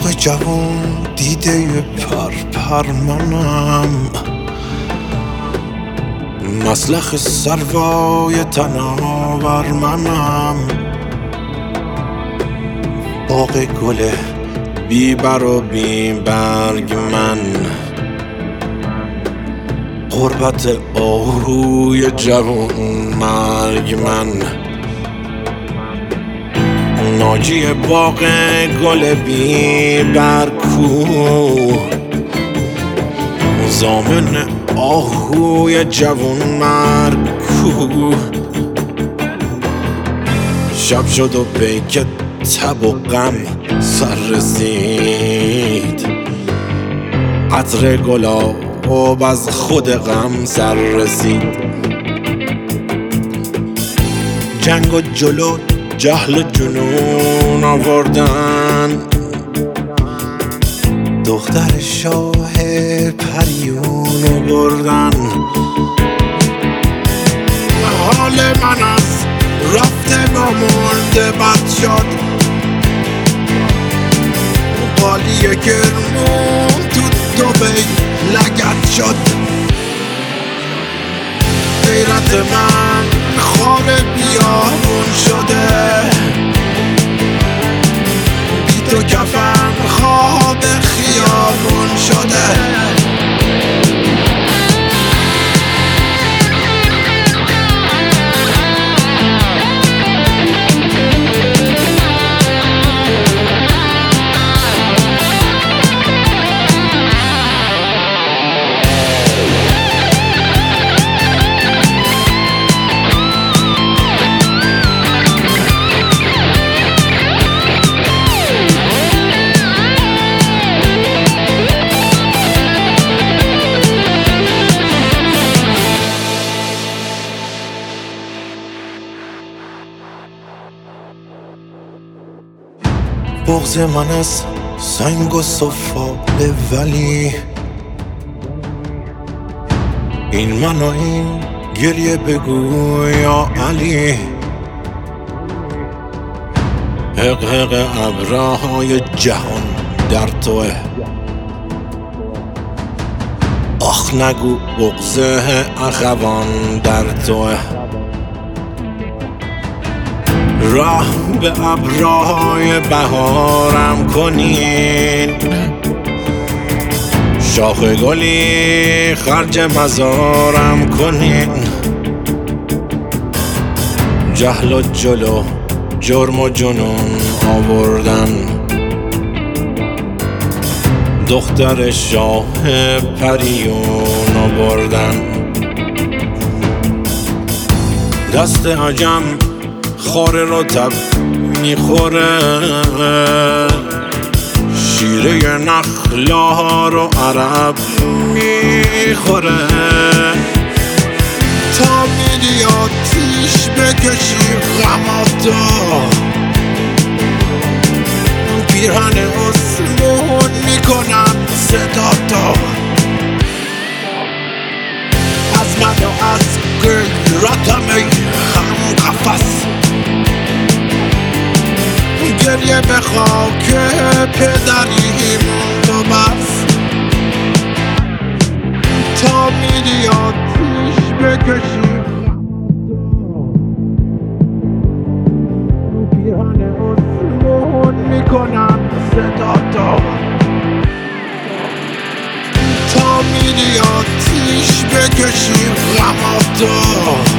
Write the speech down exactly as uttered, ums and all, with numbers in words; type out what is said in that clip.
باغ جوان دیده پر پر منم، مسلخ سروای تناور منم. باغ گل بی بر و بی برگ من، غربت آهوی جوان مرگ من. ناجی باغ گل بی برکو، زامن آهوی جوان مرگ کو. شب شد و پیک تب و غم سر رسید، عطر گلاب از خود غم سر رسید. جنگ و جلو جهل و جنون آوردن، دختر شاه پریون بردن. حال من از رفته با مرده بد شد، قالی گرمون تو دوبی لگد شد. غیرت من خار بیابون شده، بی تو کفن خواب خیابون شده. بغض من از سنگ و سفاله، ولی این من و این گریه بگو یا علی. حق حق ابرهای جهان در توه، آخ نگو بغض اخوان در توه. رحم به ابرهای بهارم کنین، شاخ گلی خرج مزارم کنین. جهل و جلو جرم و جنون آوردن، دختر شاه پریون آوردن. دست عجم خاره رو تب میخوره، شیره نخلا رو عرب میخوره. تا میری آتیش بکشی غماتو، پیرهن اسمون میکنم صداتو. از من و از غیرتم ای هم قفص، گریه به خاک پدریم تو بس. تا میری آتیش بکشی پیرهن اسمون میکنم صداتو. تا میری آتیش بکشی غماتو،